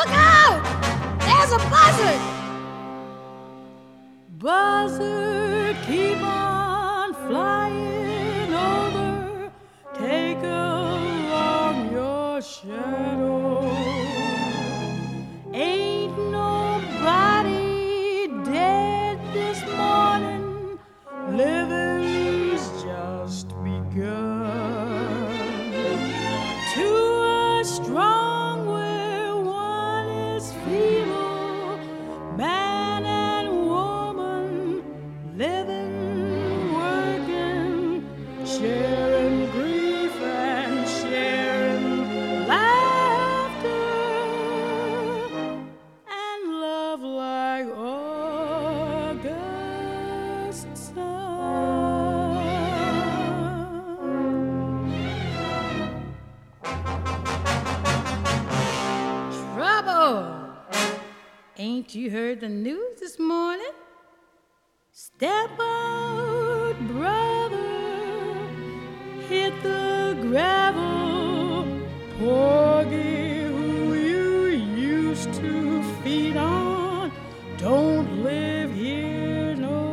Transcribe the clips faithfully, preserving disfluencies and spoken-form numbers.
Look out! There's a buzzard! Buzzard, keep on flying over, take along your shadow. Ain't nobody dead this morning, living's just begun. To a strong where one is feeble, man and woman, living, working, sharing grief and sharing laughter, and love like August sun. Trouble! Ain't you heard the news this morning? Step out, brother, hit the gravel. Porgy, who you used to feed on, don't live here no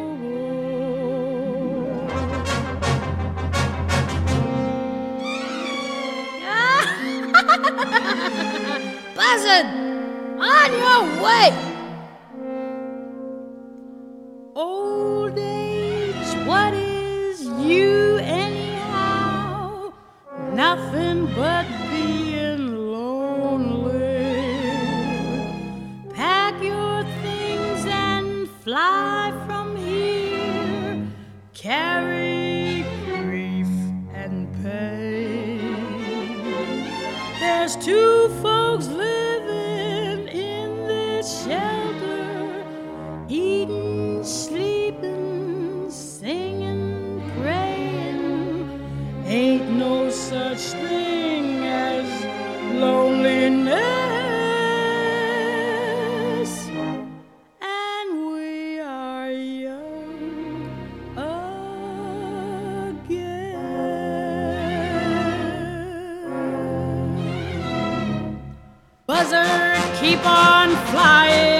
more. Buzzard, on your way! Old age, what is you anyhow? Nothing but being lonely. Pack your things and fly from here. Carry grief and pain. There's two folks living in this shelter, eating, sleeping, singing, praying. Ain't no such thing as loneliness, and we are young again. Buzzard, keep on flying